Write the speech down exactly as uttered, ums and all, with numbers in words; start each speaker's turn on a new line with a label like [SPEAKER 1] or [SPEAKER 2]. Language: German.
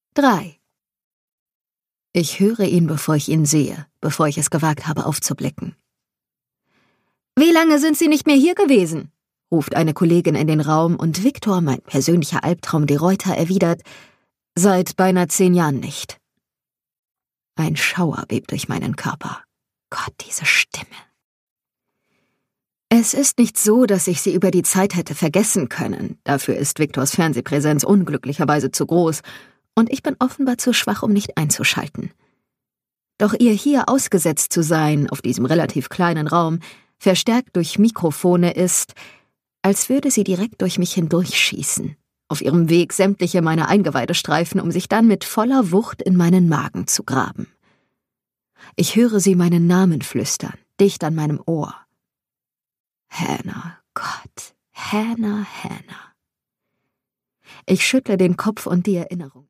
[SPEAKER 1] drei. Ich höre ihn, bevor ich ihn sehe, bevor ich es gewagt habe, aufzublicken. »Wie lange sind Sie nicht mehr hier gewesen?« ruft eine Kollegin in den Raum und Viktor, mein persönlicher Albtraum de Ruyter, erwidert, »Seit beinahe zehn Jahren nicht.« Ein Schauer bebt durch meinen Körper. Gott, diese Stimme. Es ist nicht so, dass ich sie über die Zeit hätte vergessen können. Dafür ist Viktors Fernsehpräsenz unglücklicherweise zu groß und ich bin offenbar zu schwach, um nicht einzuschalten. Doch ihr hier ausgesetzt zu sein, auf diesem relativ kleinen Raum, verstärkt durch Mikrofone ist, als würde sie direkt durch mich hindurchschießen, auf ihrem Weg sämtliche meiner Eingeweide streifen, um sich dann mit voller Wucht in meinen Magen zu graben. Ich höre sie meinen Namen flüstern, dicht an meinem Ohr. Hannah, Gott, Hannah, Hannah. Ich schüttle den Kopf und die Erinnerung.